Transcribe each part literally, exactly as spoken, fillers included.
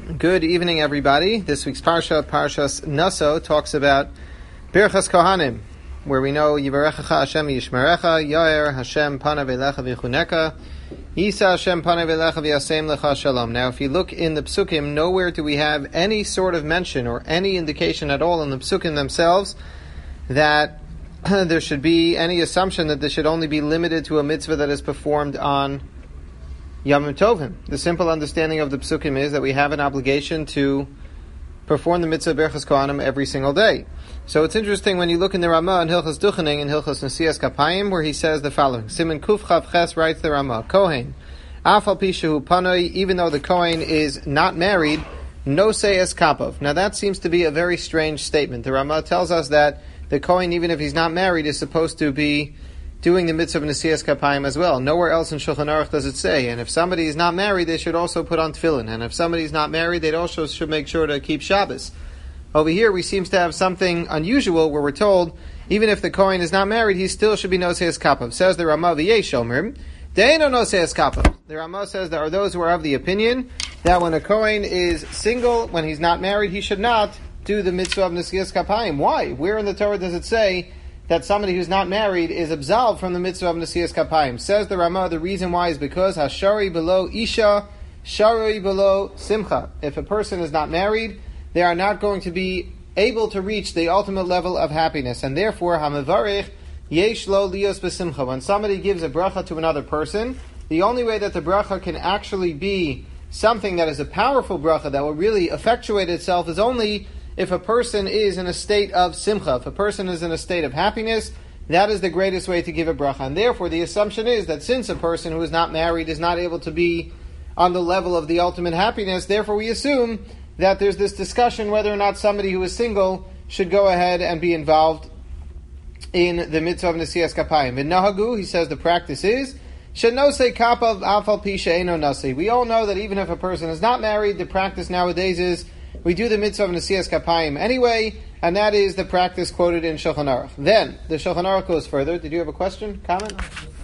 Good evening, everybody. This week's Parsha, Parshas Naso, talks about Birchas Kohanim, where we know Yivarechacha Hashem Yishmerecha, Yair Hashem Panav Elecha V'chuneka, Yisa Hashem Panav Elecha V'yasem Lecha Shalom. Now, if you look in the Psukim, nowhere do we have any sort of mention or any indication at all in the Psukim themselves that there should be any assumption that this should only be limited to a mitzvah that is performed on Yom Tovim. The simple understanding of the Psukim is that we have an obligation to perform the mitzvah Birchas Kohanim every single day. So it's interesting when you look in the Ramah in Hilchas Duchening and Hilchas Nesias Kapayim, where he says the following. Siman Kuf Chav Ches writes the Ramah, Kohen, Afal Pishahu Panoi, even though the Kohen is not married, no say es kapov. Now that seems to be a very strange statement. The Ramah tells us that the Kohen, even if he's not married, is supposed to be doing the mitzvah of Nesias Kapayim as well. Nowhere else in Shulchan Aruch does it say. And if somebody is not married, they should also put on tefillin. And if somebody is not married, they also should make sure to keep Shabbos. Over here, we seem to have something unusual where we're told, even if the Kohen is not married, he still should be Nosias Kapov. Says the Ramah v'yesh omer, de'eno Nosias Kapov. The Ramah says there are those who are of the opinion that when a Kohen is single, when he's not married, he should not do the mitzvah of Nesias Kapayim. Why? Where in the Torah does it say that somebody who's not married is absolved from the mitzvah of Nesias Kapayim? Says the Ramah, the reason why is because Hashari below Isha, Shari below Simcha. If a person is not married, they are not going to be able to reach the ultimate level of happiness. And therefore, Hamavarich Yesh Lo Lios B'Simcha. When somebody gives a bracha to another person, the only way that the bracha can actually be something that is a powerful bracha that will really effectuate itself is only if a person is in a state of simcha. If a person is in a state of happiness, that is the greatest way to give a bracha. And therefore, the assumption is that since a person who is not married is not able to be on the level of the ultimate happiness, therefore we assume that there's this discussion whether or not somebody who is single should go ahead and be involved in the mitzvah of Nesias Kapayim. In Nahagu, he says the practice is, Shenose kapav afal pi she'eno nasi. We all know that even if a person is not married, the practice nowadays is we do the mitzvah of Nesias Kapayim anyway, and that is the practice quoted in Shulchan Aruch. Then, the Shulchan Aruch goes further. Did you have a question? Comment?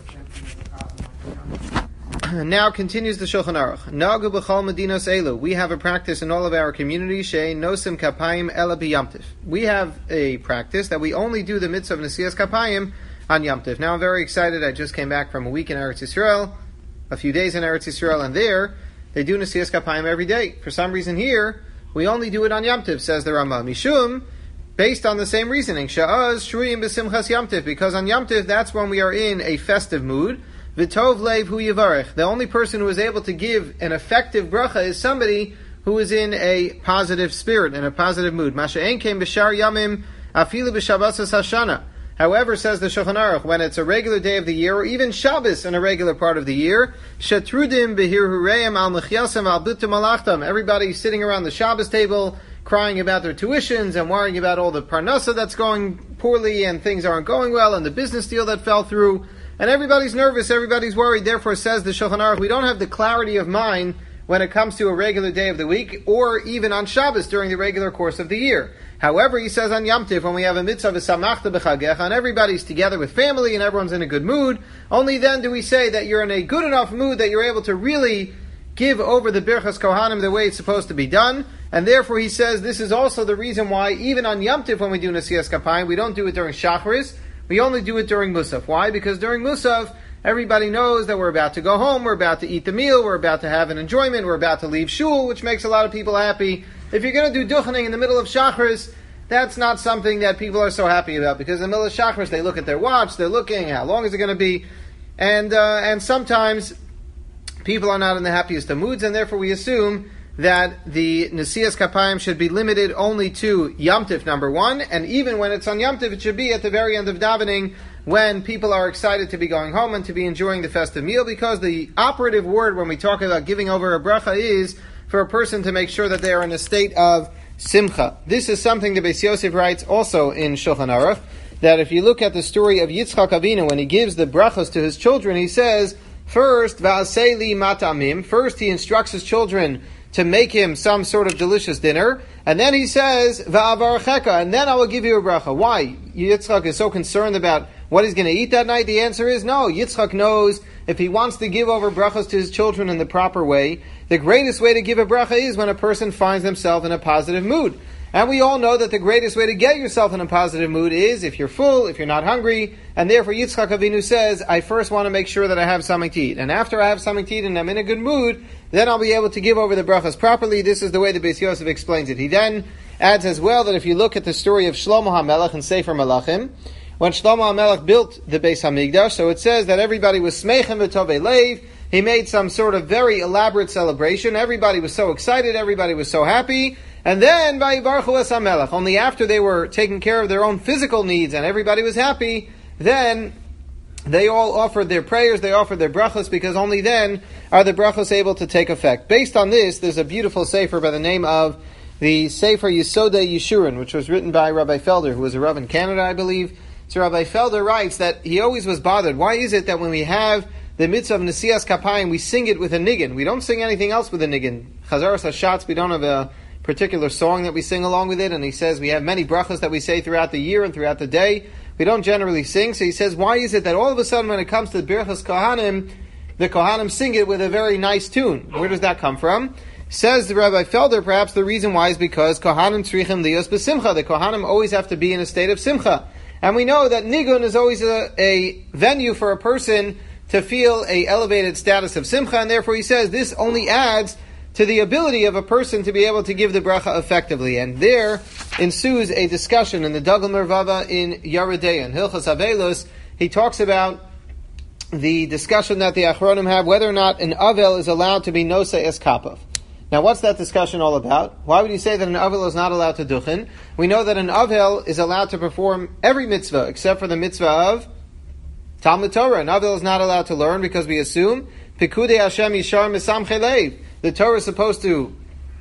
Now continues the Shulchan Aruch. Nagu b'chol medinos elu. We have a practice in all of our communities, she'ein nosim kapayim ela b'yamtiv. We have a practice that we only do the mitzvah of Nesias Kapayim on Yom Tov. Now I'm very excited. I just came back from a week in Eretz Yisrael, a few days in Eretz Yisrael, and there, they do Nesias Kapayim every day. For some reason here, we only do it on Yom Tov, says the Ramah. Mishum, based on the same reasoning, Sha'az Shruyim b'simchas Yom Tov, because on Yom Tov, that's when we are in a festive mood. V'tov leiv hu yivarech. The only person who is able to give an effective bracha is somebody who is in a positive spirit, in a positive mood. Masha'en came b'shar yamim afilu b'shabbos hashana. However, says the Shulchan Aruch, when it's a regular day of the year, or even Shabbos in a regular part of the year, Shatrudim behirhureim al mechyasam al butum alachtam. Everybody's sitting around the Shabbos table, crying about their tuitions and worrying about all the parnasa that's going poorly and things aren't going well and the business deal that fell through. And everybody's nervous, everybody's worried. Therefore, says the Shulchan Aruch, we don't have the clarity of mind when it comes to a regular day of the week, or even on Shabbos during the regular course of the year. However, he says on Yom Tov, when we have a mitzvah v'samachta b'chagecha, and everybody's together with family and everyone's in a good mood, only then do we say that you're in a good enough mood that you're able to really give over the Birchas Kohanim the way it's supposed to be done. And therefore, he says this is also the reason why even on Yom Tov, when we do Nesias Kapayim, we don't do it during Shacharis. We only do it during Musaf. Why? Because during Musaf, everybody knows that we're about to go home, we're about to eat the meal, we're about to have an enjoyment, we're about to leave shul, which makes a lot of people happy. If you're going to do Duchening in the middle of Shacharis, that's not something that people are so happy about, because in the middle of Shacharis, they look at their watch, they're looking, how long is it going to be? And uh, and sometimes people are not in the happiest of moods, and therefore we assume that the Nesias Kapayim should be limited only to Yom Tov, number one, and even when it's on Yom Tov, it should be at the very end of davening, when people are excited to be going home and to be enjoying the festive meal, because the operative word when we talk about giving over a bracha is for a person to make sure that they are in a state of simcha. This is something that Beis Yosef writes also in Shulchan Aruch, that if you look at the story of Yitzchak Avinu, when he gives the brachas to his children, he says, first, va'asei li matamim, first he instructs his children to make him some sort of delicious dinner, and then he says, va'avaracheka, and then I will give you a bracha. Why? Yitzchak is so concerned about what he's going to eat that night. The answer is no. Yitzchak knows if he wants to give over brachas to his children in the proper way, the greatest way to give a bracha is when a person finds himself in a positive mood. And we all know that the greatest way to get yourself in a positive mood is if you're full, if you're not hungry, and therefore Yitzchak Avinu says, I first want to make sure that I have something to eat. And after I have something to eat and I'm in a good mood, then I'll be able to give over the brachas properly. This is the way the Beis Yosef explains it. He then adds as well that if you look at the story of Shlomo HaMelech in Sefer Malachim, when Shlomo HaMelech built the Beis HaMikdash, so it says that everybody was smeichem v'tovei leiv. He made some sort of very elaborate celebration. Everybody was so excited. Everybody was so happy. And then, vayivarchu es HaMelech, only after they were taking care of their own physical needs and everybody was happy, then they all offered their prayers, they offered their brachos, because only then are the brachos able to take effect. Based on this, there's a beautiful sefer by the name of the Sefer Yisodei Yeshurun, which was written by Rabbi Felder, who was a Rav in Canada, I believe. So Rabbi Felder writes that he always was bothered. Why is it that when we have the mitzvah of Nesias Kapayim, we sing it with a niggin? We don't sing anything else with a niggin. Chazaras Hashatz, we don't have a particular song that we sing along with it, and he says we have many brachas that we say throughout the year and throughout the day. We don't generally sing, so he says, why is it that all of a sudden when it comes to the Birchas Kohanim, the Kohanim sing it with a very nice tune? Where does that come from? Says the Rabbi Felder, perhaps the reason why is because Kohanim tzrichim lios b'simcha. The Kohanim always have to be in a state of simcha. And we know that nigun is always a, a venue for a person to feel a elevated status of simcha, and therefore he says this only adds to the ability of a person to be able to give the bracha effectively. And there ensues a discussion in the Dagul Mervava in Yaredeya, in Hilchos Avelos. He talks about the discussion that the Achronim have, whether or not an Avel is allowed to be Nosei es Kapav. Now what's that discussion all about? Why would you say that an Avel is not allowed to duchen? We know that an Avel is allowed to perform every mitzvah except for the mitzvah of Talmud Torah. An Avel is not allowed to learn because we assume Pikudei Hashem Yishar Misamchei Leiv. The Torah is supposed to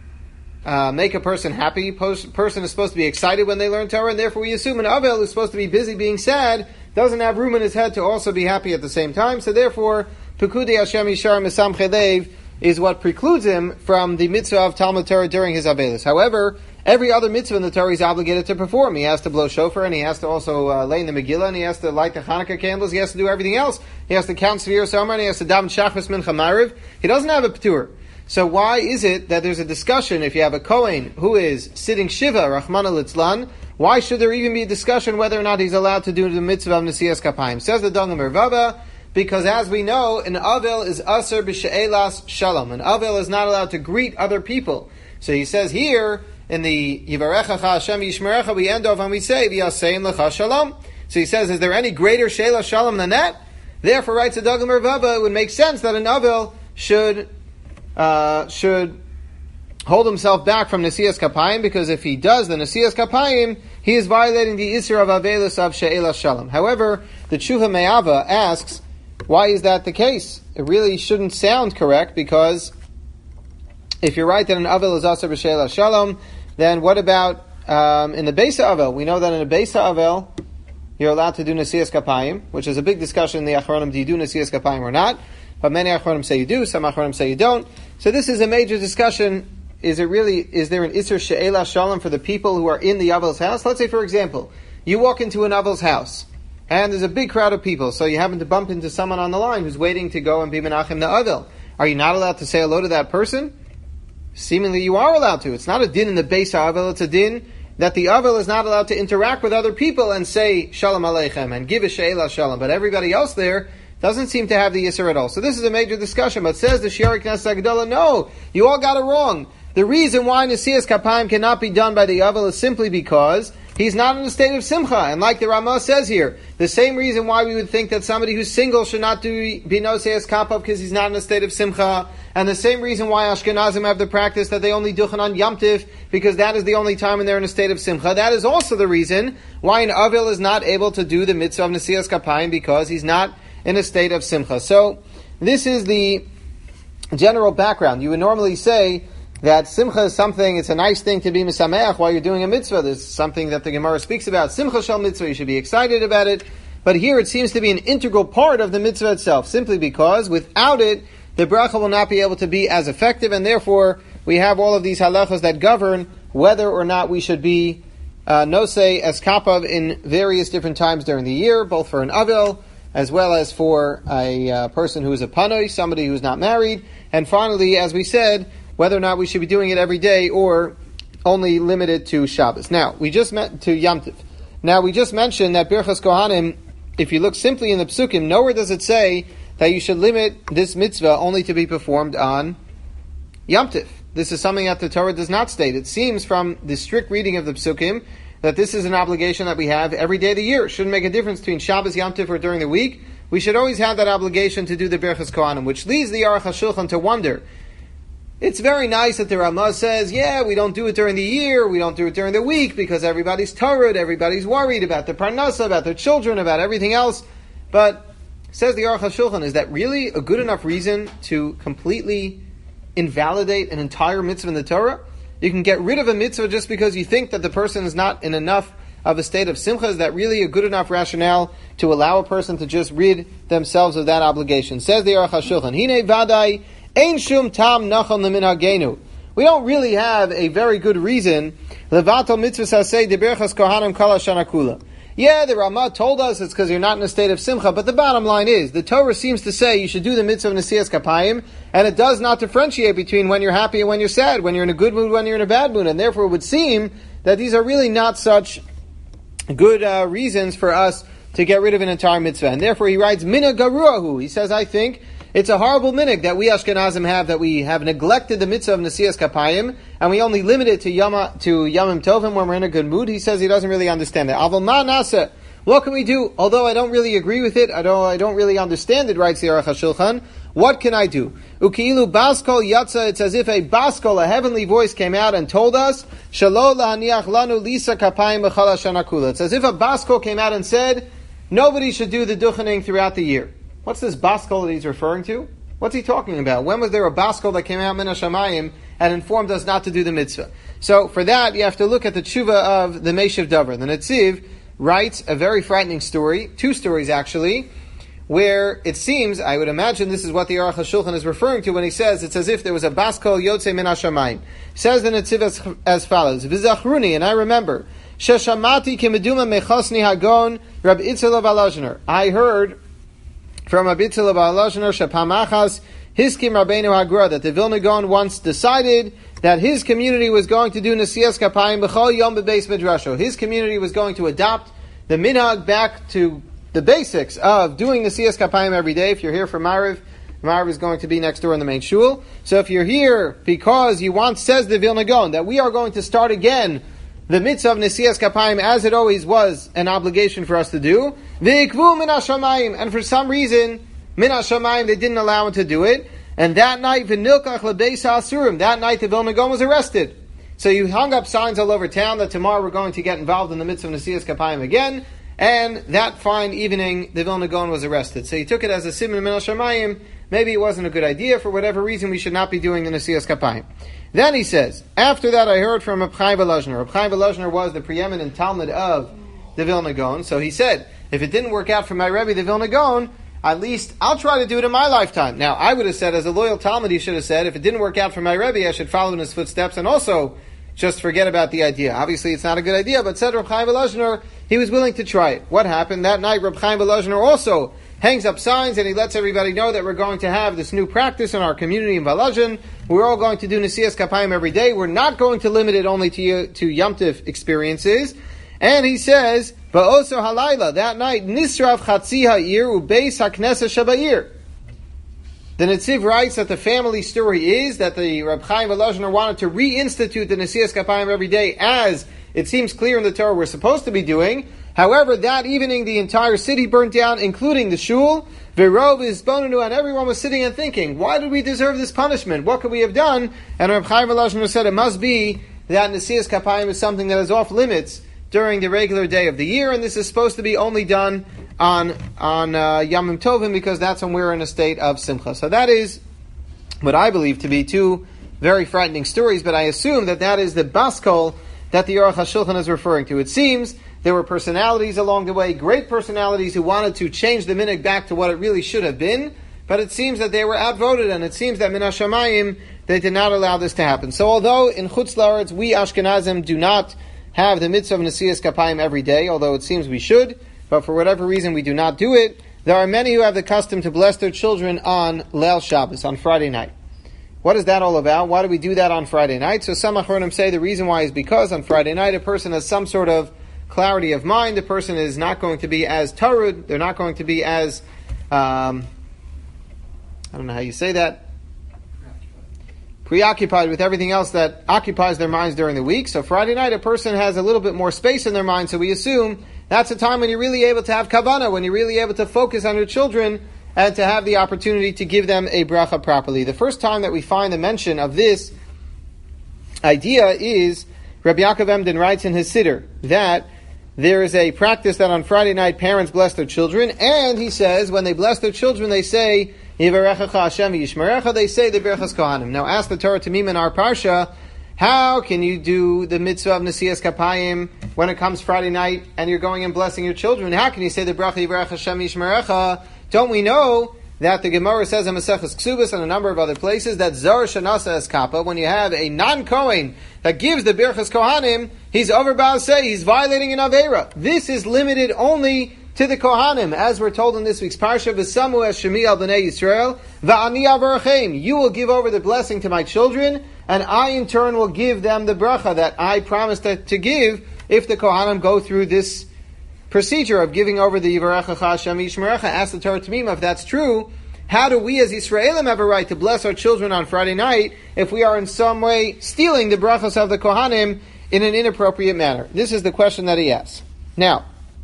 uh, make a person happy. Post, person is supposed to be excited when they learn Torah, and therefore we assume an Avel who's supposed to be busy being sad doesn't have room in his head to also be happy at the same time. So therefore, Pekudei Hashem Yishar Misamchei Leiv is what precludes him from the mitzvah of Talmud Torah during his Avelis. However, every other mitzvah in the Torah he's obligated to perform. He has to blow shofar, and he has to also uh, lay in the Megillah, and he has to light the Hanukkah candles, he has to do everything else. He has to count Sfiras Omer, and he has to daven Shachris Mincha Mariv. He doesn't have a P'tur. So why is it that there's a discussion if you have a Kohen who is sitting Shiva, Rachmana Litzlan, why should there even be a discussion whether or not he's allowed to do the mitzvah of Nesias Kapayim? Says the Dagul Mervava, because as we know, an Avel is Aser B'She'elas Shalom. An Avel is not allowed to greet other people. So he says here, in the Yivarechacha Hashem Yishmerecha, we end off and we say, V'yasein Lecha Shalom. So he says, is there any greater She'elas Shalom than that? Therefore, writes the Dagul Mervava, it would make sense that an Avel should Uh, should hold himself back from Nesias Kapayim, because if he does the Nesias Kapayim, he is violating the Isser of Avelis of She'elas Shalom. However, the Tshuva Me'ava asks, why is that the case? It really shouldn't sound correct, because if you're right that an Avel is Aser B'She'elas Shalom, then what about um, in the Beisa Avel? We know that in the Beisa Avel, you're allowed to do Nesias Kapayim, which is a big discussion in the Achronim, do you do Nesias Kapayim or not? But many Achronim say you do, some Achronim say you don't. So this is a major discussion. Is it really, is there an Isser She'elas Shalom for the people who are in the Avel's house? Let's say, for example, you walk into an Avel's house, and there's a big crowd of people, so you happen to bump into someone on the line who's waiting to go and be Menachem the Avel. Are you not allowed to say hello to that person? Seemingly you are allowed to. It's not a din in the Beis Avel, it's a din that the Avel is not allowed to interact with other people and say Shalom Aleichem and give a She'elas Shalom, but everybody else there doesn't seem to have the Yisr at all. So this is a major discussion, but says the Shiari Knesset Agdola, no, you all got it wrong. The reason why Nesias Kapayim cannot be done by the Avel is simply because he's not in a state of Simcha. And like the Ramah says here, the same reason why we would think that somebody who's single should not do be Nesias Kapav because he's not in a state of Simcha. And the same reason why Ashkenazim have the practice that they only duchen on Yom Tiv, because that is the only time when they're in a state of Simcha. That is also the reason why an Avel is not able to do the mitzvah of Nesias Kapayim, because he's not in a state of simcha. So, this is the general background. You would normally say that simcha is something, it's a nice thing to be misameach while you're doing a mitzvah. There's something that the Gemara speaks about. Simcha shel mitzvah, you should be excited about it. But here it seems to be an integral part of the mitzvah itself, simply because without it, the bracha will not be able to be as effective, and therefore we have all of these halachas that govern whether or not we should be uh, nosei as kapav in various different times during the year, both for an avel, as well as for a uh, person who is a panoi, somebody who's not married, And finally, as we said, whether or not we should be doing it every day or only limited to Shabbos. Now, we just met to Yom Tov. Now, we just mentioned that Birchas Kohanim, if you look simply in the Psukim, nowhere does it say that you should limit this mitzvah only to be performed on Yom Tov. This is something that the Torah does not state. It seems from the strict reading of the Psukim that this is an obligation that we have every day of the year. It shouldn't make a difference between Shabbos, Yom Tov, or during the week. We should always have that obligation to do the Birchas Kohanim, which leads the Aruch HaShulchan to wonder. It's very nice that the Ramah says, yeah, we don't do it during the year, we don't do it during the week, because everybody's torud, everybody's worried about the parnasa, about their children, about everything else. But, says the Aruch HaShulchan, is that really a good enough reason to completely invalidate an entire mitzvah in the Torah? You can get rid of a mitzvah just because you think that the person is not in enough of a state of simcha. Is that really a good enough rationale to allow a person to just rid themselves of that obligation? Says the Aruch HaShulchan, Hine vadai ein shum tam nachon leminhagenu. We don't really have a very good reason levatal mitzvahs hasei deberchas kohanim kol hashana kula. Yeah, the Ramah told us it's because you're not in a state of simcha, but the bottom line is, the Torah seems to say you should do the mitzvah of Nesias Kapayim, and it does not differentiate between when you're happy and when you're sad, when you're in a good mood, when you're in a bad mood, and therefore it would seem that these are really not such good uh, reasons for us to get rid of an entire mitzvah. And therefore he writes, Mina garuahu. He says, I think it's a horrible minig that we Ashkenazim have, that we have neglected the mitzvah of Nesias Kapayim, and we only limit it to Yama, to Yamim Tovim when we're in a good mood. He says he doesn't really understand that. Aval ma nasa. What can we do? Although I don't really agree with it, I don't, I don't really understand it, writes the Aruch HaShulchan. What can I do? Uki'ilu baskol yatsa. It's as if a baskol, a heavenly voice, came out and told us, Shalo lahaniach lanu lisa kapayim b'chal hashana kula. It's as if a baskol came out and said, nobody should do the duchening throughout the year. What's this baskol that he's referring to? What's he talking about? When was there a baskol that came out min hashamayim and informed us not to do the mitzvah? So for that, you have to look at the tshuva of the Meshiv Davar. The Netziv writes a very frightening story, two stories actually, where it seems, I would imagine this is what the Aruch HaShulchan is referring to when he says, it's as if there was a baskol yotze min hashamayim. Says the Netziv as, as follows, V'zachruni, and I remember, Sheshamati kimeduma mechosni hagon Rab Itzela Balazhner. I heard from Abitzil of Alashner Shapamachas, Hiskim Rabbeinu Hagra, that the Vilna Gaon once decided that his community was going to do Nesias Kapayim B'chol Yom B'Beis Midrasho. His community was going to adopt the minhag back to the basics of doing Nesias Kapayim every day. If you're here for Mariv, Mariv is going to be next door in the main shul. So if you're here because you want, says the Vilna Gaon, that we are going to start again the mitzvah of Nesias Kapayim as it always was an obligation for us to do, V'ikvu min hashamayim, and for some reason, min hashamayim, they didn't allow him to do it, and that night, V'nilkach lebeis ha'asurim, that night the Vilna Gaon was arrested. So you hung up signs all over town that tomorrow we're going to get involved in the mitzvah of Nesias Kapayim again, and that fine evening, the Vilna Gaon was arrested. So he took it as a siman min hashamayim. Maybe it wasn't a good idea, for whatever reason we should not be doing the Nesias Kapayim. Then he says, after that I heard from Reb Chaim Volozhner. Reb Chaim Volozhner was the preeminent Talmud of the Vilna Gaon, so he said, if it didn't work out for my Rebbe, the Vilna Gaon, at least I'll try to do it in my lifetime. Now, I would have said, as a loyal Talmud, he should have said, if it didn't work out for my Rebbe, I should follow in his footsteps and also just forget about the idea. Obviously, it's not a good idea, but said Reb Chaim Volozhner, he was willing to try it. What happened? That night, Reb Chaim Volozhner also hangs up signs and he lets everybody know that we're going to have this new practice in our community in Volozhin. We're all going to do Nesias Kapayim every day. We're not going to limit it only to to Yom Tov experiences. And he says, Ba'oso halayla, that night, Nisrav Chatzi Ha'ir Ubeis HaKnesses Shabayir. The Netziv writes that the family story is that the Reb Chaim Volozhner wanted to reinstitute the Nesias Kapayim every day, as it seems clear in the Torah we're supposed to be doing. However, that evening the entire city burnt down, including the shul. Verov is bonanu, and everyone was sitting and thinking, why did we deserve this punishment? What could we have done? And Reb Chaim Volozhner said it must be that Nesias Kapayim is something that is off limits during the regular day of the year, and this is supposed to be only done on on uh, Yamim Tovim, because that's when we're in a state of simcha. So that is what I believe to be two very frightening stories, but I assume that that is the baskol that the Aruch HaShulchan is referring to. It seems there were personalities along the way, great personalities who wanted to change the minhag back to what it really should have been, but it seems that they were outvoted, and it seems that min hashamayim, they did not allow this to happen. So although in Chutz La'aretz we Ashkenazim do not have the mitzvah of Nesias Kapayim every day, although it seems we should, but for whatever reason we do not do it, there are many who have the custom to bless their children on Leil Shabbos, on Friday night. What is that all about? Why do we do that on Friday night? So some Achronim say the reason why is because on Friday night a person has some sort of clarity of mind. The person is not going to be as tarud. They're not going to be as, um, I don't know how you say that, preoccupied with everything else that occupies their minds during the week. So Friday night a person has a little bit more space in their mind, so we assume that's a time when you're really able to have kavanah, when you're really able to focus on your children and to have the opportunity to give them a bracha properly. The first time that we find the mention of this idea is Rabbi Yaakov Emden writes in his Siddur that there is a practice that on Friday night parents bless their children, and he says when they bless their children they say Yivarechecha Hashem v'yishmerecha, they say the Berachas Kohanim. Now ask the Torah Tamim in our Parsha, how can you do the mitzvah of Nesias Kapayim when it comes Friday night and you're going and blessing your children? How can you say the bracha Yivarech Hashem v'yishmerecha? Don't we know that the Gemara says in Maseches Ksubas and a number of other places that Zar Shanasa es Kappa, when you have a non-Kohen that gives the Berachas Kohanim, he's over Ba'aseh, he's violating an Aveira. This is limited only to the Kohanim, as we're told in this week's Parsha, V'samu es Shemi al B'nei Yisrael, V'ani avarachem, you will give over the blessing to my children, and I in turn will give them the bracha that I promised to, to give if the Kohanim go through this procedure of giving over the Yivarechecha Hashem Yishmerecha. Ask the Torah Tamim if that's true. How do we as Yisraelim have a right to bless our children on Friday night if we are in some way stealing the brachas of the Kohanim in an inappropriate manner? This is the question that he asks. Now,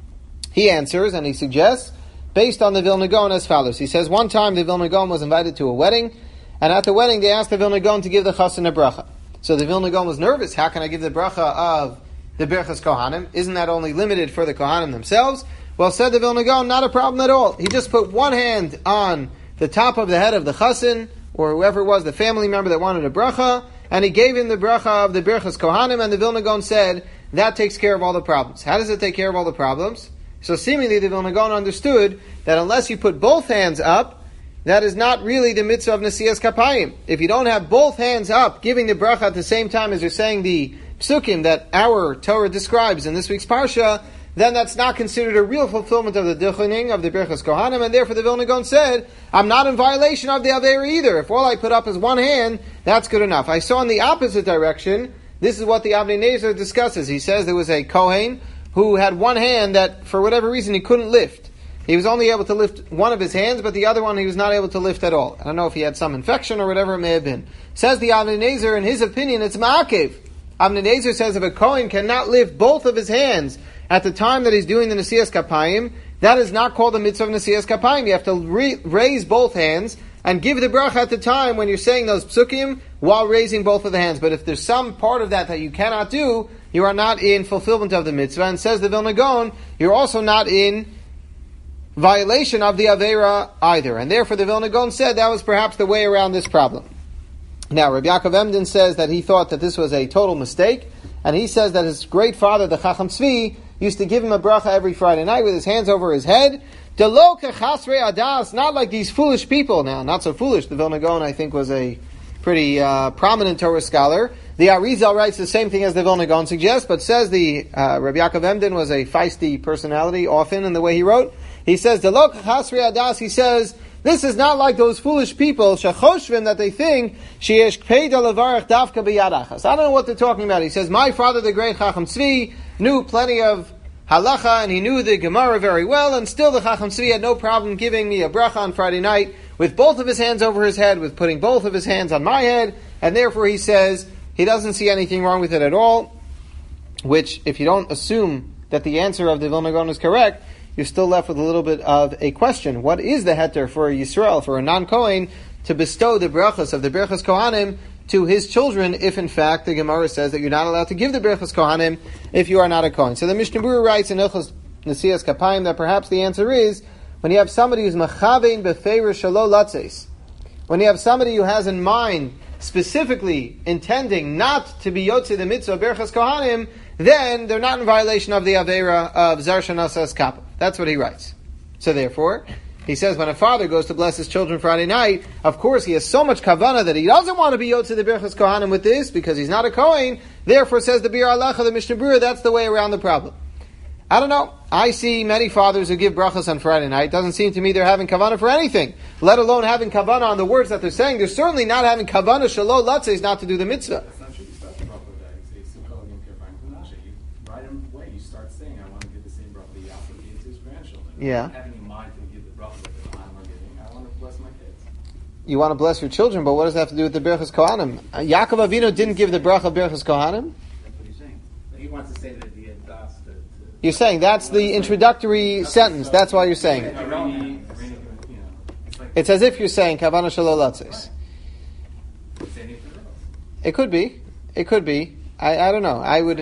he answers and he suggests, based on the Vilna Gaon, as follows. He says, one time the Vilna Gaon was invited to a wedding, and at the wedding they asked the Vilna Gaon to give the chassan a bracha. So the Vilna Gaon was nervous. How can I give the bracha of the Berachas Kohanim? Isn't that only limited for the Kohanim themselves? Well, said the Vilna Gaon, not a problem at all. He just put one hand on the top of the head of the chassan, or whoever it was, the family member that wanted a bracha, and he gave him the bracha of the Berachas Kohanim, and the Vilna Gaon said, that takes care of all the problems. How does it take care of all the problems? So seemingly the Vilna Gaon understood that unless you put both hands up, that is not really the mitzvah of Nesias Kapayim. If you don't have both hands up, giving the bracha at the same time as you're saying the psukim that our Torah describes in this week's Parsha, then that's not considered a real fulfillment of the dichoning of the Berachas Kohanim, and therefore the Vilna Gaon said, I'm not in violation of the Aveira either. If all I put up is one hand, that's good enough. I saw in the opposite direction, this is what the Avnei Nezer discusses. He says there was a Kohen who had one hand that, for whatever reason, he couldn't lift. He was only able to lift one of his hands, but the other one he was not able to lift at all. I don't know if he had some infection or whatever it may have been. Says the Avnei Nezer, in his opinion, it's ma'akev. Avnei Nezer says if a Kohen cannot lift both of his hands at the time that he's doing the Nesias Kapayim, that is not called the mitzvah of Nesias Kapayim. You have to re- raise both hands and give the bracha at the time when you're saying those psukim while raising both of the hands. But if there's some part of that that you cannot do, you are not in fulfillment of the mitzvah. And says the Vilna Gaon, you're also not in violation of the Aveira either. And therefore the Vilna Gaon said that was perhaps the way around this problem. Now, Rabbi Yaakov Emden says that he thought that this was a total mistake, and he says that his great father, the Chacham Tzvi, used to give him a bracha every Friday night with his hands over his head. Delo kechasrei adas, not like these foolish people. Now, not so foolish. The Vilna Gaon, I think, was a pretty uh, prominent Torah scholar. The Arizal writes the same thing as the Vilna Gaon suggests, but says the uh, Rabbi Yaakov Emden was a feisty personality, often in the way he wrote. He says, Delo kechasrei adas, he says, this is not like those foolish people, shechoshvim, that they think, sheyesh kpeida levarach davka b'yad achas. I don't know what they're talking about. He says, my father, the great Chacham Tzvi, knew plenty of halacha, and he knew the Gemara very well, and still the Chacham Tzvi had no problem giving me a bracha on Friday night, with both of his hands over his head, with putting both of his hands on my head, and therefore he says, he doesn't see anything wrong with it at all, which, if you don't assume that the answer of the Vilna Gaon is correct, you're still left with a little bit of a question. What is the heter for a Yisrael, for a non-Kohen, to bestow the brachas of the Berachas Kohanim to his children, if in fact the Gemara says that you're not allowed to give the Berachas Kohanim if you are not a Kohen? So the Mishnah Berurah writes in Ilchos Nesias Kapayim that perhaps the answer is, when you have somebody who's machavein befeirish shelo latzes, when you have somebody who has in mind specifically intending not to be yotze the mitzvah of Berachas Kohanim, then they're not in violation of the Aveira of Zar Shanasa Kappa. That's what he writes. So therefore, he says when a father goes to bless his children Friday night, of course he has so much kavanah that he doesn't want to be yotze the Berachas Kohanim with this, because he's not a Kohen. Therefore, says the Bir Halacha, the Mishnah Berurah, that's the way around the problem. I don't know. I see many fathers who give brachas on Friday night. It doesn't seem to me they're having kavanah for anything, let alone having kavanah on the words that they're saying. They're certainly not having kavanah shalom latzes not to do the mitzvah. That's not true. You start the bracha with that. You say, you right away, you start saying, I want to give the same bracha that Yaakov gave to his grandchildren. Yeah. Having in mind to give the bracha that I'm giving, I want to bless my kids. You want to bless your children, but what does that have to do with the Berachas Kohanim? Uh, Yaakov Avinu didn't give the bracha of Berachas Kohanim? That's what he's saying. He wants to say that the das to, to You're saying that's the introductory sentence. That's why you're saying it. It's as if you're saying Kavanah Shalom Latzes. It could be. It could be. I, I don't know. I would.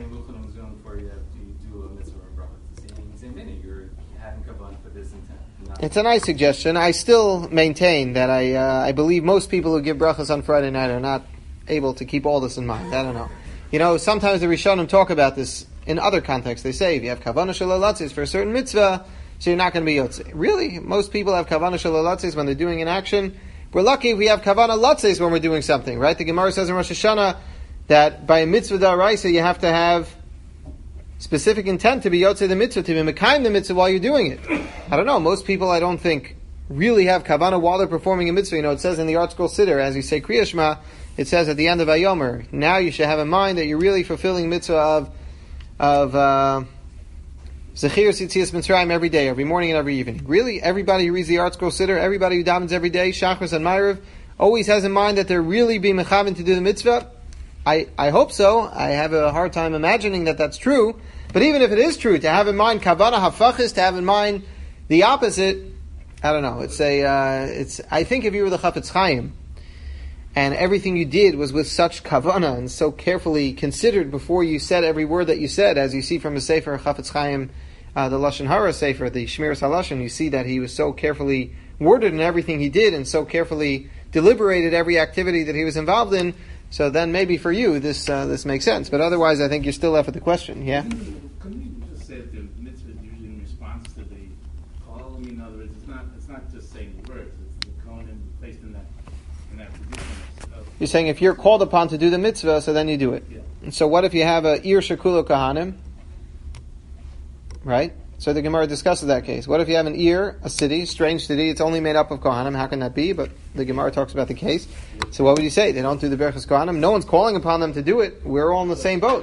It's a nice suggestion. I still maintain that I uh, I believe most people who give brachas on Friday night are not able to keep all this in mind. I don't know. You know, sometimes the Rishonim talk about this in other contexts. They say if you have kavanah shalom latzis for a certain mitzvah, so you're not going to be yotze. Really, most people have kavanah shalom latzis when they're doing an action. We're lucky if we have kavanah latzis when we're doing something, right? The Gemara says in Rosh Hashanah that by a mitzvah d'oraisa you have to have specific intent to be yotze the mitzvah, to be mekayim the mitzvah while you're doing it. I don't know. Most people, I don't think, really have kavanah while they're performing a mitzvah. You know, it says in the Art Scroll Siddur, as you say Kriya Shema, it says at the end of Vayomer, now you should have in mind that you're really fulfilling mitzvah of of uh, Zechir Sitzias Mitzrayim every day, every morning and every evening. Really, everybody who reads the Art Scroll Siddur, everybody who davens every day, Shachris and Ma'ariv, always has in mind that they're really being mechaven to do the mitzvah. I, I hope so. I have a hard time imagining that that's true. But even if it is true, to have in mind kavanah hafachis, to have in mind the opposite, I don't know. It's a, uh, it's. I think if you were the Chafetz Chaim, and everything you did was with such kavanah and so carefully considered before you said every word that you said, as you see from the Sefer Chafetz Chaim, uh, the Lashon Hara Sefer, the Shmiras HaLashon, you see that he was so carefully worded in everything he did and so carefully deliberated every activity that he was involved in. So then maybe for you this uh, this makes sense. But otherwise I think you're still left with the question, yeah? Couldn't you just say that the mitzvah is usually in response to the call? I mean, in other words, it's not it's not just saying the words, it's the calling and placed in that in that position. Of, You're saying if you're called upon to do the mitzvah, so then you do it. Yeah. And so what if you have a ir shekulo kahanim? Right? So the Gemara discusses that case. What if you have an ir, a city, strange city, it's only made up of kohanim? How can that be? But the Gemara talks about the case. So what would you say? They don't do the berachas kohanim? No one's calling upon them to do it. We're all in the same boat.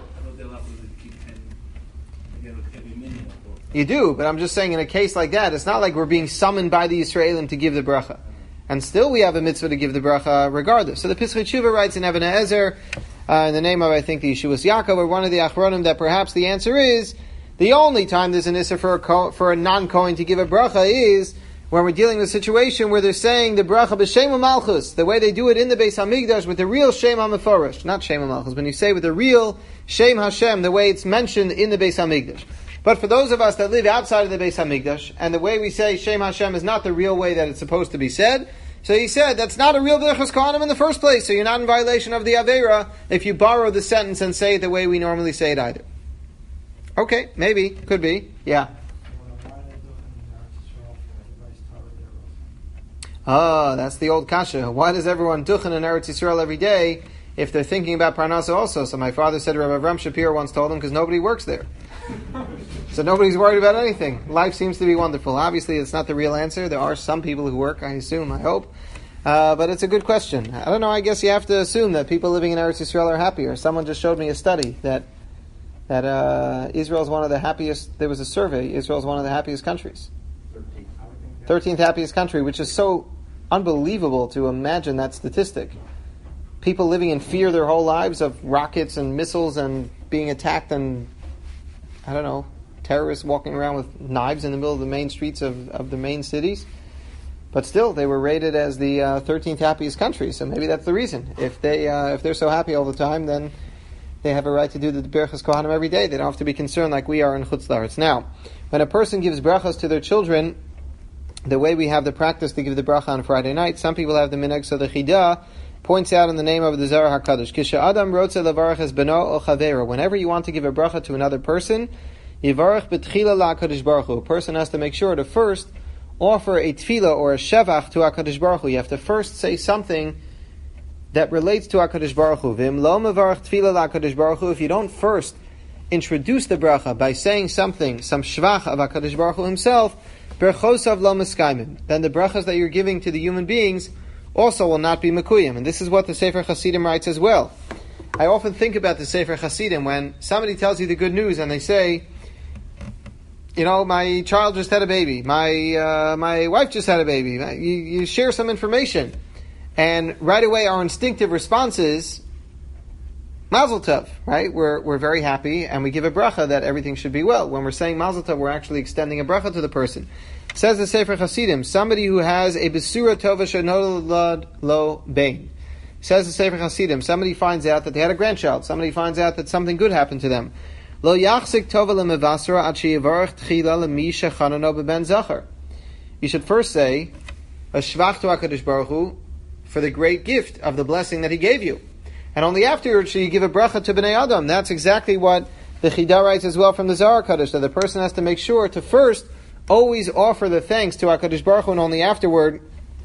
You do, but I'm just saying in a case like that, it's not like we're being summoned by the Yisraelim to give the bracha. And still we have a mitzvah to give the bracha regardless. So the Pischei Tshuva writes in Even Ezer, uh, in the name of, I think, the Yeshuvas Yaakov, or one of the Achronim, that perhaps the answer is, the only time there's an issa for a, ko- for a non-Kohen to give a bracha is when we're dealing with a situation where they're saying the bracha b'shem u'malchus, the way they do it in the Beis HaMikdash with the real Shem HaMeforish, not Shem HaMalchus, when you say with the real Shem Hashem, the way it's mentioned in the Beis HaMikdash. But for those of us that live outside of the Beis HaMikdash, and the way we say Shem Hashem is not the real way that it's supposed to be said, so he said that's not a real Berachas Kohanim in the first place, so you're not in violation of the Aveira if you borrow the sentence and say it the way we normally say it either. Okay, maybe, could be, yeah. Oh, that's the old kasha. Why does everyone duchen in Eretz Yisrael every day if they're thinking about Parnasa also? So my father said, Rabbi Avram Shapir once told him, because nobody works there. So nobody's worried about anything. Life seems to be wonderful. Obviously, it's not the real answer. There are some people who work, I assume, I hope. Uh, but it's a good question. I don't know, I guess you have to assume that people living in Eretz Yisrael are happier. Someone just showed me a study that that uh, Israel is one of the happiest, there was a survey, Israel is one of the happiest countries. thirteenth happiest country, which is so unbelievable to imagine that statistic. People living in fear their whole lives of rockets and missiles and being attacked, and I don't know, terrorists walking around with knives in the middle of the main streets of, of the main cities. But still, they were rated as the uh, thirteenth happiest country, so maybe that's the reason. If they uh, if they're so happy all the time, then they have a right to do the Berachas Kohanim every day. They don't have to be concerned like we are in Chutz La'aretz. Now, when a person gives brachas to their children, the way we have the practice to give the bracha on Friday night, some people have the minhag, so the Chida points out in the name of the Zohar HaKadosh, Kisha Adam rotze levarach es beno o chavero. Whenever you want to give a bracha to another person, yivarach betchila la'akadosh baruch hu. A person has to make sure to first offer a tefillah or a shevach to HaKadosh Baruch Hu. You have to first say something that relates to HaKadosh Baruch Hu. V'im lo mevarach tefillah la'akadosh baruch hu. If you don't first introduce the bracha by saying something, some shvach of HaKadosh Baruch Hu himself, berchosav lo meskaimim, then the brachas that you're giving to the human beings also will not be mekuyim. And this is what the Sefer Hasidim writes as well. I often think about the Sefer Hasidim when somebody tells you the good news and they say, you know, my child just had a baby, my uh, my wife just had a baby. You, you share some information, and right away our instinctive response is Mazel Tov, right? We're we're very happy, and we give a bracha that everything should be well. When we're saying Mazel Tov, we're actually extending a bracha to the person. Says the Sefer Hasidim, somebody who has a besura tova shenolad lo bein. Says the Sefer Hasidim, somebody finds out that they had a grandchild. Somebody finds out that something good happened to them. Lo yachzik tova lemevasra ad sheyivarach tchila lemi shechanano beben zachar. You should first say a shvach to HaKadosh Baruch Hu for the great gift of the blessing that He gave you. And only afterwards should you give a bracha to Bnei Adam. That's exactly what the Chidah writes as well from the Zohar Kadosh, that the person has to make sure to first always offer the thanks to HaKadosh Baruch Hu and only afterward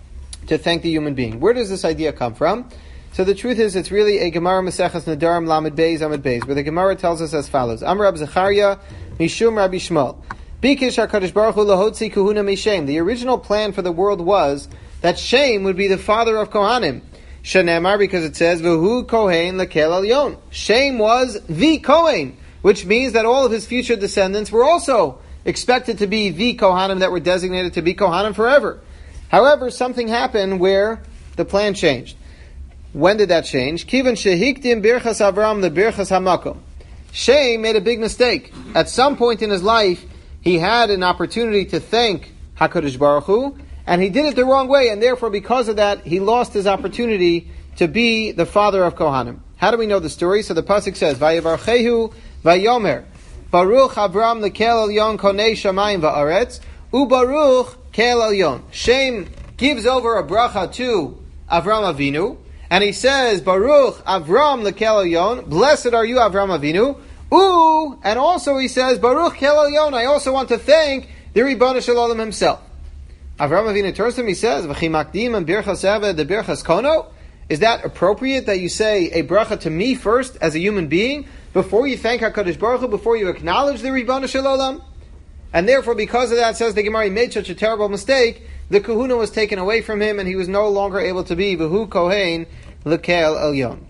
to thank the human being. Where does this idea come from? So the truth is, it's really a Gemara Maseches Nedarim Lamed Beis Amud Beis, where the Gemara tells us as follows: Amar Rab Zechariah Mishum Rabbi Shmuel Bikish HaKadosh Baruch Hu lahotzi Kahuna Mishem. The original plan for the world was that Shem would be the father of Kohanim. Shenemar, because it says V'hu Kohen Lekel Elyon. Shem was the Kohen, which means that all of his future descendants were also expected to be the Kohanim that were designated to be Kohanim forever. However, something happened where the plan changed. When did that change? Kivan shehikdim birchas Avram the birchas hamakom. Shem made a big mistake. At some point in his life, he had an opportunity to thank HaKadosh Baruch Hu, and he did it the wrong way, and therefore, because of that, he lost his opportunity to be the father of Kohanim. How do we know the story? So the pasuk says, "Vayivarchehu vayomer Baruch Avram lekel elyon konei shamayim va'aretz uBaruch kel elyon." Shem gives over a bracha to Avram Avinu, and he says, Baruch Avram lekel elyon, blessed are you Avram Avinu, ooh, and also he says, Baruch kel elyon, I also want to thank the Ribono Shel Olam himself. Avram Avinu turns to him, he says, V'chi makdim and birchas eved the birchas kono. Is that appropriate that you say a bracha to me first as a human being, before you thank HaKadosh Baruch Hu, before you acknowledge the Ribono Shel Olam? And therefore, because of that, says the Gemara, he made such a terrible mistake, the kahuna was taken away from him, and he was no longer able to be V'hu Kohen Lekel Elyon.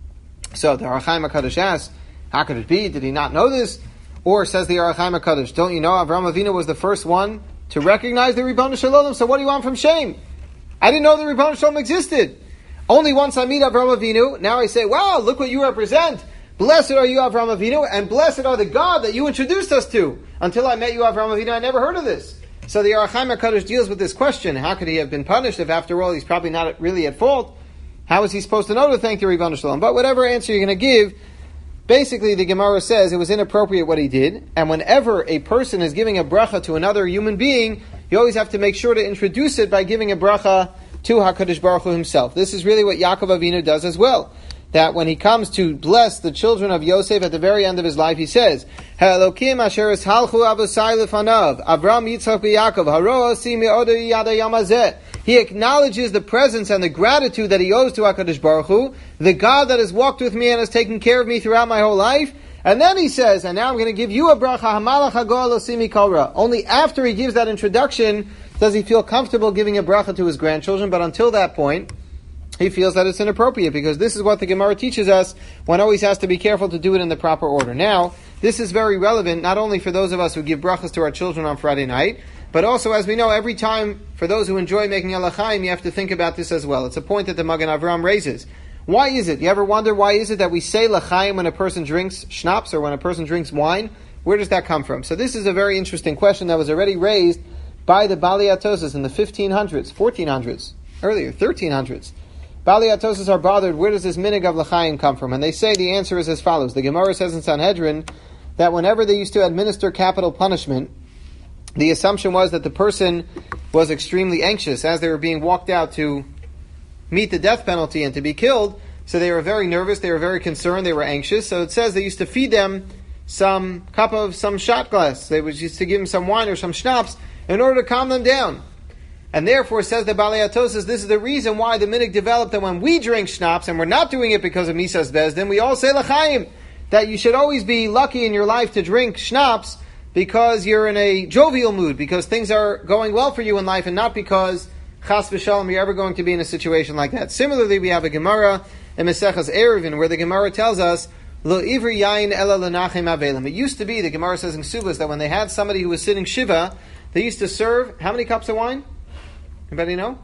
So the Ohr HaChaim HaKadosh asks, how could it be? Did he not know this? Or says the Ohr HaChaim HaKadosh, don't you know Avram Avinu was the first one to recognize the Ribono Shel Olam, so what do you want from Shem? I didn't know the Ribono Shel Olam existed. Only once I meet Avram Avinu, now I say, wow, look what you represent. Blessed are you, Avram Avinu, and blessed are the God that you introduced us to. Until I met you, Avram Avinu, I never heard of this. So the Ohr HaChaim HaKadosh deals with this question. How could he have been punished if, after all, he's probably not really at fault? How is he supposed to know to thank the Ribono Shel Olam? But whatever answer you're going to give, basically the Gemara says it was inappropriate what he did, and whenever a person is giving a bracha to another human being, you always have to make sure to introduce it by giving a bracha to HaKadosh Baruch Hu himself. This is really what Yaakov Avinu does as well. That when he comes to bless the children of Yosef at the very end of his life, he says, Ha'elokim asher eshalchu avosai lefanav, Avram Yitzchak v'Yaakov, haro osi me'odo yada yamazeh. He acknowledges the presence and the gratitude that he owes to HaKadosh Baruch Hu, the God that has walked with me and has taken care of me throughout my whole life. And then he says, and now I'm going to give you a bracha, Hamalach Hagol Osimi Korah. Only after he gives that introduction does he feel comfortable giving a bracha to his grandchildren, but until that point, he feels that it's inappropriate, because this is what the Gemara teaches us. One always has to be careful to do it in the proper order. Now, this is very relevant not only for those of us who give brachas to our children on Friday night, but also, as we know, every time, for those who enjoy making al chaim, you have to think about this as well. It's a point that the Magen Avraham raises. Why is it? You ever wonder why is it that we say l'chaim when a person drinks schnapps or when a person drinks wine? Where does that come from? So this is a very interesting question that was already raised by the Balei HaTosas in the fifteen hundreds, fourteen hundreds, earlier, thirteen hundreds. Balei HaTosas are bothered, where does this minig of l'chaim come from? And they say the answer is as follows. The Gemara says in Sanhedrin that whenever they used to administer capital punishment, the assumption was that the person was extremely anxious as they were being walked out to meet the death penalty and to be killed. So they were very nervous, they were very concerned, they were anxious. So it says they used to feed them some cup of some shot glass. They would used to give them some wine or some schnapps in order to calm them down. And therefore, says the Balei HaTosas, this is the reason why the minig developed that when we drink schnapps, and we're not doing it because of Misas Bezdin, we all say l'chaim. that you should always be lucky in your life to drink schnapps because you're in a jovial mood, because things are going well for you in life, and not because chas v'shalom you're ever going to be in a situation like that. Similarly, we have a Gemara in Maseches Eruvin where the Gemara tells us, Lo ivri yain ela lenachem avelim. It used to be, the Gemara says in Ksubas, that when they had somebody who was sitting shiva, they used to serve, how many cups of wine? Anybody know?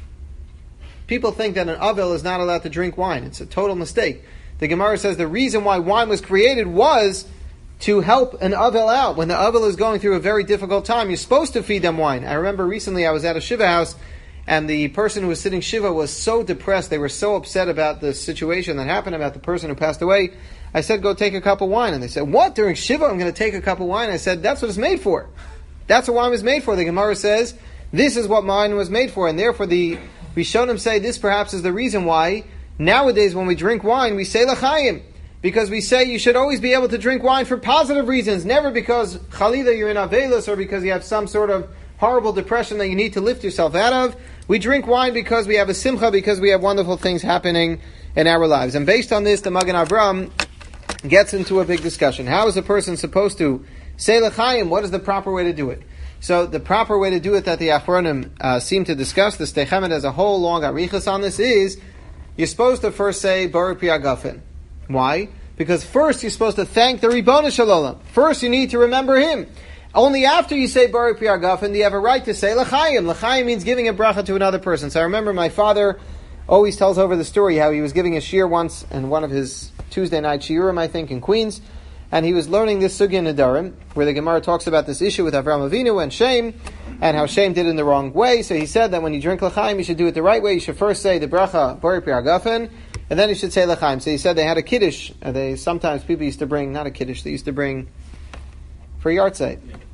People think that an avel is not allowed to drink wine. It's a total mistake. The Gemara says the reason why wine was created was to help an avel out. When the avel is going through a very difficult time, you're supposed to feed them wine. I remember recently I was at a shiva house, and the person who was sitting shiva was so depressed, they were so upset about the situation that happened, about the person who passed away. I said, go take a cup of wine. And they said, what? During shiva I'm going to take a cup of wine? I said, that's what it's made for. That's what wine was made for. The Gemara says, this is what wine was made for. And therefore the Rishonim say this perhaps is the reason why nowadays when we drink wine, we say l'chaim. Because we say you should always be able to drink wine for positive reasons, never because chalila you're in avelus or because you have some sort of horrible depression that you need to lift yourself out of. We drink wine because we have a simcha, because we have wonderful things happening in our lives. And based on this, the Magen Avraham gets into a big discussion. How is a person supposed to say l'chaim? What is the proper way to do it? So the proper way to do it that the Achronim uh, seem to discuss, the Steichemet has a whole long arichas on this, is you're supposed to first say Baruch Pri Hagafen. Why? Because first you're supposed to thank the Ribono Shel Olam. First you need to remember Him. Only after you say Baruch Pri Hagafen do you have a right to say L'chaim. L'chaim means giving a bracha to another person. So I remember my father always tells over the story how he was giving a shiur once in one of his Tuesday night shiurim, I think, in Queens, and he was learning this sugya in Nedarim, where the Gemara talks about this issue with Avraham Avinu and Shem, and how Shem did it in the wrong way. So he said that when you drink L'chaim, you should do it the right way. You should first say the bracha Baruch Pri Hagafen, and then you should say L'chaim. So he said they had a kiddush. Uh, they sometimes people used to bring, not a kiddush, they used to bring for yahrzeit.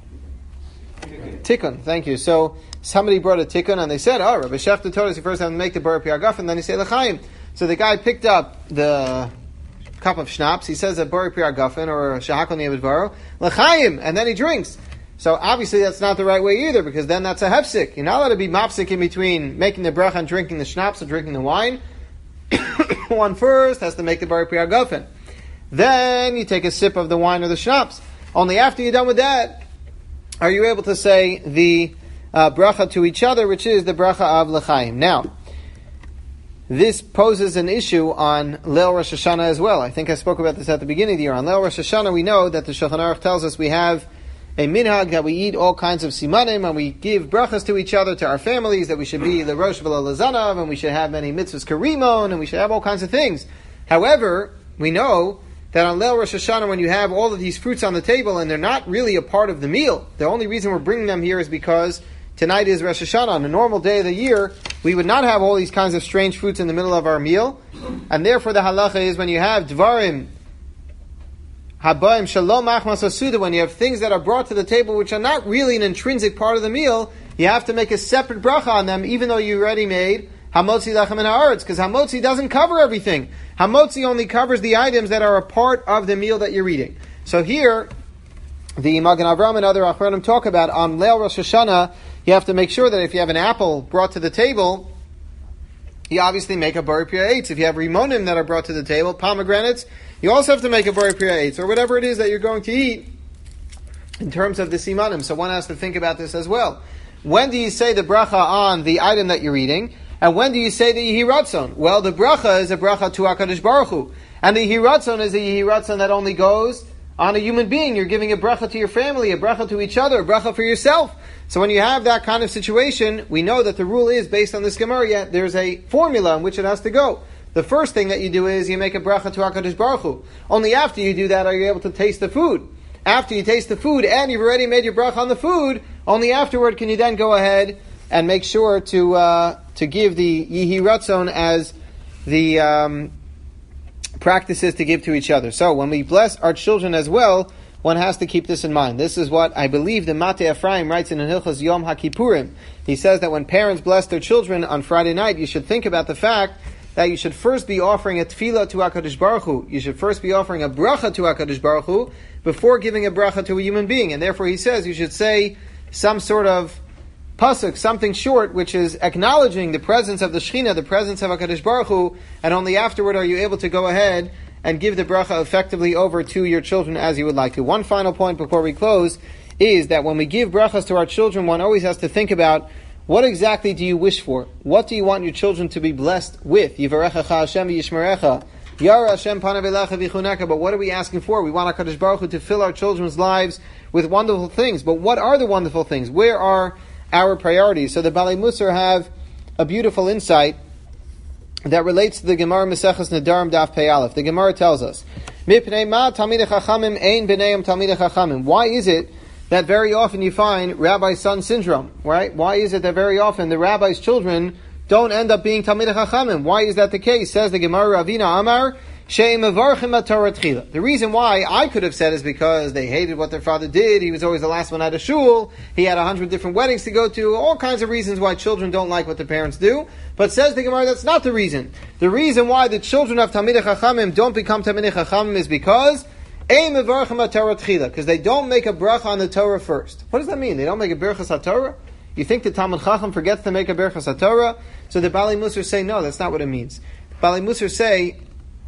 Tikkun, thank you. So somebody brought a tikkun, and they said, oh, Rabbi Shefter told us you first have to make the Baruch Pri Hagafen, and then you say L'chaim. So the guy picked up the cup of schnapps, he says a Baruch Pri Hagafen, or Shahakol Niyavad Varo, L'chaim, and then he drinks. So obviously that's not the right way either, because then that's a hefsik. You're not allowed to be mopsik in between making the bracha and drinking the schnapps or drinking the wine. One first has to make the Baruch Pri Hagafen. Then you take a sip of the wine or the schnapps. Only after you're done with that, are you able to say the uh, bracha to each other, which is the bracha of L'chaim. Now, this poses an issue on Leil Rosh Hashanah as well. I think I spoke about this at the beginning of the year. On Leil Rosh Hashanah, we know that the Shulchan Aruch tells us we have a minhag that we eat all kinds of simanim and we give brachas to each other, to our families, that we should be l'rosh v'lo l'zanav, and we should have many mitzvahs karimon, and we should have all kinds of things. However, we know that on Leil Rosh Hashanah, when you have all of these fruits on the table and they're not really a part of the meal, the only reason we're bringing them here is because tonight is Rosh Hashanah. On a normal day of the year, we would not have all these kinds of strange fruits in the middle of our meal, and therefore the halacha is when you have dvarim habayim shalom achmas asuda, when you have things that are brought to the table which are not really an intrinsic part of the meal, you have to make a separate bracha on them, even though you already made hamotzi lechem and haaretz, because hamotzi doesn't cover everything. Hamotzi only covers the items that are a part of the meal that you're eating. So here, the Magen Avraham and other Achronim talk about on Leil Rosh Hashanah, you have to make sure that if you have an apple brought to the table, you obviously make a Baruch Pri Ha'etz. If you have rimonim that are brought to the table, pomegranates, you also have to make a Baruch Pri Ha'etz, or whatever it is that you're going to eat in terms of the simanim. So one has to think about this as well. When do you say the bracha on the item that you're eating? And when do you say the Yehi Ratzon? Well, the bracha is a bracha to HaKadosh Baruch Hu. And the Yehi Ratzon is a Yehi Ratzon that only goes on a human being. You're giving a bracha to your family, a bracha to each other, a bracha for yourself. So when you have that kind of situation, we know that the rule is, based on this Gemara, yet there's a formula in which it has to go. The first thing that you do is you make a bracha to HaKadosh Baruch Hu. Only after you do that are you able to taste the food. After you taste the food and you've already made your bracha on the food, only afterward can you then go ahead and make sure to uh, to give the Yehi Ratzon as the um, practices to give to each other. So when we bless our children as well, one has to keep this in mind. This is what I believe the Matei Ephraim writes in Hilchos Yom HaKippurim. He says that when parents bless their children on Friday night, you should think about the fact that you should first be offering a tefillah to HaKadosh Baruch Hu. You should first be offering a bracha to HaKadosh Baruch Hu before giving a bracha to a human being. And therefore he says you should say some sort of pasuk, something short, which is acknowledging the presence of the Shekhinah, the presence of HaKadosh Baruch Hu, and only afterward are you able to go ahead and give the bracha effectively over to your children as you would like to. One final point before we close is that when we give brachas to our children, one always has to think about what exactly do you wish for? What do you want your children to be blessed with? Yivarechacha Hashem v'yishmerecha. Yara Hashem panav elecha v'chuneka. But what are we asking for? We want HaKadosh Baruch Hu to fill our children's lives with wonderful things. But what are the wonderful things? Where are our priorities? So the Balei Musar have a beautiful insight that relates to the Gemara Maseches Nedarim Daf Pei Aleph. The Gemara tells us, Mipnei ma Talmidei Chachamim ein b'neiim Talmidei Chachamim. Why is it that very often you find rabbi-son syndrome, right? Why is it that very often the rabbi's children don't end up being Talmidei Chachamim? Why is that the case? Says the Gemara, Ravina Amar, She'em mevarchim HaTorah Tchila. The reason why I could have said is because they hated what their father did, he was always the last one at a shul, he had a hundred different weddings to go to, all kinds of reasons why children don't like what their parents do. But says the Gemara, that's not the reason. The reason why the children of Talmidei Chachamim don't become Talmidei Chachamim is because because they don't make a bracha on the Torah first. What does that mean? They don't make a berachas HaTorah? You think the Talmud Chacham forgets to make a berachas HaTorah? So the Balei Musar say, no, that's not what it means. Balei Musar say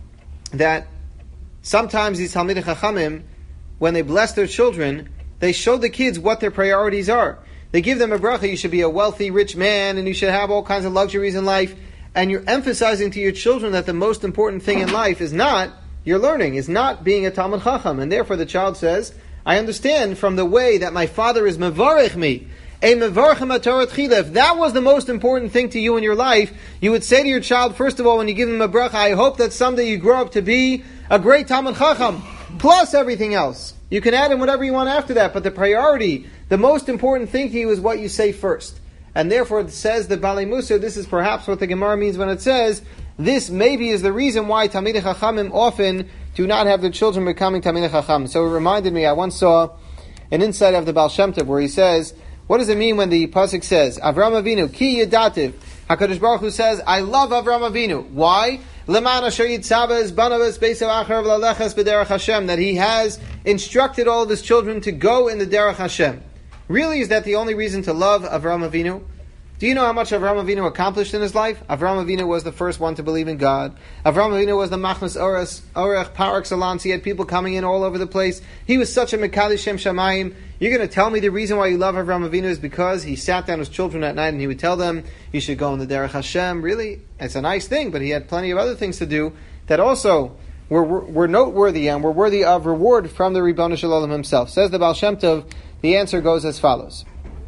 that sometimes these Talmidei Chachamim, when they bless their children, they show the kids what their priorities are. They give them a bracha, you should be a wealthy, rich man, and you should have all kinds of luxuries in life, and you're emphasizing to your children that the most important thing in life is not your learning, is not being a Talmud Chacham. And therefore the child says, I understand from the way that my father is mevarech me, a mevarchem HaTorah Tchila. If that was the most important thing to you in your life, you would say to your child, first of all, when you give him a bracha, I hope that someday you grow up to be a great Talmud Chacham, plus everything else. You can add in whatever you want after that, but the priority, the most important thing to you is what you say first. And therefore it says the Balei Musar, this is perhaps what the Gemara means when it says, this maybe is the reason why Talmidei Chachamim often do not have their children becoming Talmidei Chachamim. So it reminded me, I once saw an insight of the Baal Shem Tov where he says, what does it mean when the pasuk says, Avram Avinu, ki yedativ, HaKadosh Baruch Hu says, I love Avram Avinu. Why? Leman asher yitzavez banavas beisav achar v'laleches b'derech Hashem, that he has instructed all of his children to go in the derech Hashem. Really, is that the only reason to love Avram Avinu? Do you know how much Avram Avinu accomplished in his life? Avram Avinu was the first one to believe in God. Avram Avinu was the Machnas Orech par excellence. He had people coming in all over the place. He was such a Mekadosh Shem Shamayim. You're going to tell me the reason why you love Avram Avinu is because he sat down with children at night and he would tell them, you should go in the Derech Hashem. Really? It's a nice thing, but he had plenty of other things to do that also were, were, were noteworthy and were worthy of reward from the Ribono Shel Olam himself. Says the Baal Shem Tov, the answer goes as follows.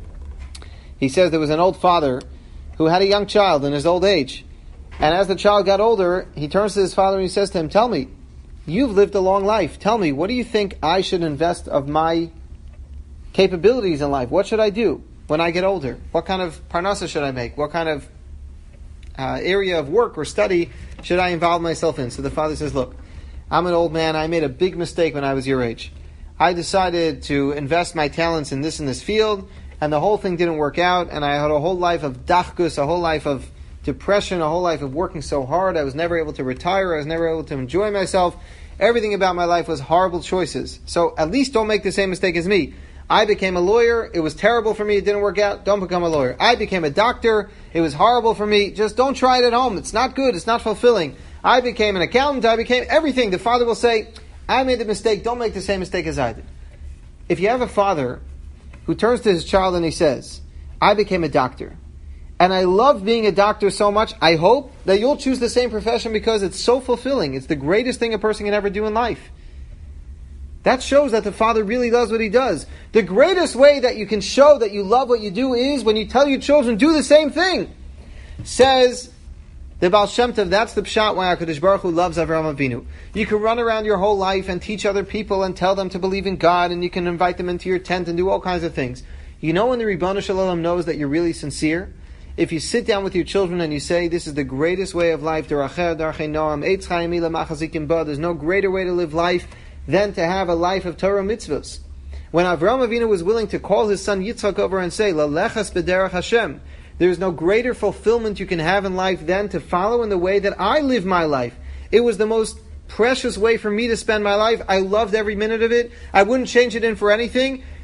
He says there was an old father who had a young child in his old age. And as the child got older, he turns to his father and he says to him, tell me, you've lived a long life. Tell me, what do you think I should invest of my capabilities in life? What should I do when I get older? What kind of parnasa should I make? What kind of uh, area of work or study should I involve myself in? So the father says, look, I'm an old man. I made a big mistake when I was your age. I decided to invest my talents in this and this field, and the whole thing didn't work out, and I had a whole life of dachkus, a whole life of depression, a whole life of working so hard. I was never able to retire. I was never able to enjoy myself. Everything about my life was horrible choices. So at least don't make the same mistake as me. I became a lawyer. It was terrible for me. It didn't work out. Don't become a lawyer. I became a doctor. It was horrible for me. Just don't try it at home. It's not good. It's not fulfilling. I became an accountant. I became everything. The father will say, I made the mistake. Don't make the same mistake as I did. If you have a father who turns to his child and he says, I became a doctor, and I love being a doctor so much, I hope that you'll choose the same profession because it's so fulfilling. It's the greatest thing a person can ever do in life. That shows that the father really does what he does. The greatest way that you can show that you love what you do is when you tell your children, do the same thing. Says the Baal Shem Tov, that's the pshat why HaKadosh Baruch Hu loves Avraham Avinu. You can run around your whole life and teach other people and tell them to believe in God, and you can invite them into your tent and do all kinds of things. You know when the Ribono Shel Olam knows that you're really sincere? If you sit down with your children and you say, this is the greatest way of life, there's no greater way to live life than to have a life of Torah mitzvahs. When Avraham Avinu was willing to call his son Yitzchak over and say, Lalechas b'derech Hashem, there is no greater fulfillment you can have in life than to follow in the way that I live my life. It was the most precious way for me to spend my life. I loved every minute of it. I wouldn't change it in for anything.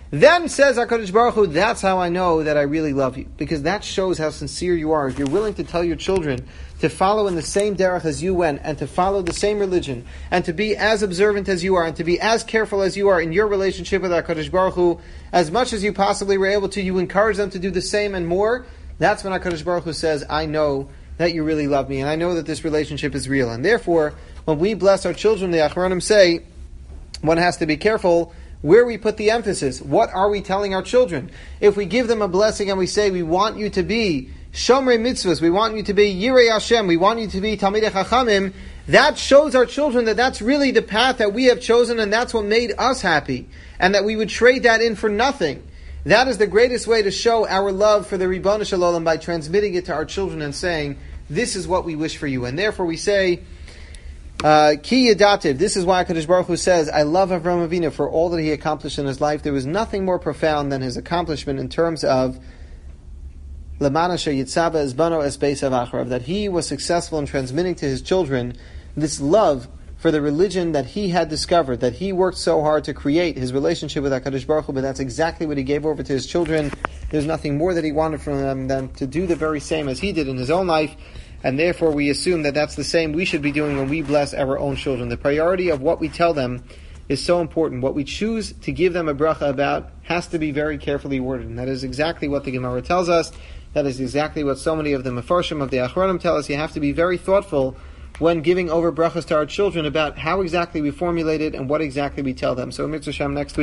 Then says HaKadosh Baruch Hu, that's how I know that I really love you. Because that shows how sincere you are. If you're willing to tell your children to follow in the same derech as you went, and to follow the same religion, and to be as observant as you are, and to be as careful as you are in your relationship with HaKadosh Baruch Hu, as much as you possibly were able to, you encourage them to do the same and more, that's when HaKadosh Baruch Hu says, I know that you really love me, and I know that this relationship is real. And therefore, when we bless our children, the Achronim say, one has to be careful where we put the emphasis. What are we telling our children? If we give them a blessing and we say, we want you to be Shomrei Mitzvahs, we want you to be Yirei Hashem, we want you to be Talmidei Chachamim, that shows our children that that's really the path that we have chosen, and that's what made us happy, and that we would trade that in for nothing. That is the greatest way to show our love for the Ribbon Shalom, by transmitting it to our children and saying, this is what we wish for you. And therefore we say, Uh, Ki Yadativ, this is why HaKadosh Baruch Hu says, I love Avraham Avinu for all that he accomplished in his life. There was nothing more profound than his accomplishment in terms of Lamana Sheyitzaba Esbano Esbeis Avacharav, that he was successful in transmitting to his children this love for the religion that he had discovered, that he worked so hard to create his relationship with HaKadosh Baruch Hu, but that's exactly what he gave over to his children. There's nothing more that he wanted from them than to do the very same as he did in his own life. And therefore we assume that that's the same we should be doing when we bless our own children. The priority of what we tell them is so important. What we choose to give them a bracha about has to be very carefully worded. And that is exactly what the Gemara tells us. That is exactly what so many of the Mefarshim of the Achronim tell us. You have to be very thoughtful when giving over brachas to our children about how exactly we formulate it and what exactly we tell them. So Mitzvah Shem next week.